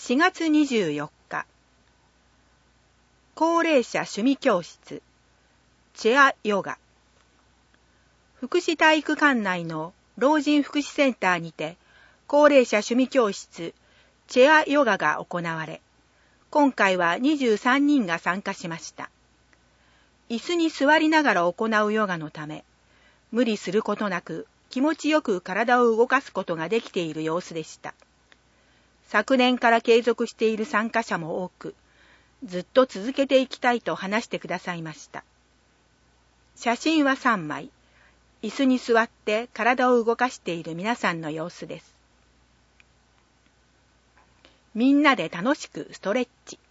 4月24日、高齢者趣味教室、チェアヨガ。福祉体育館内の老人福祉センターにて、高齢者趣味教室、チェアヨガが行われ、今回は23人が参加しました。椅子に座りながら行うヨガのため、無理することなく気持ちよく体を動かすことができている様子でした。昨年から継続している参加者も多く、ずっと続けていきたいと話してくださいました。写真は3枚、椅子に座って体を動かしている皆さんの様子です。みんなで楽しくストレッチ。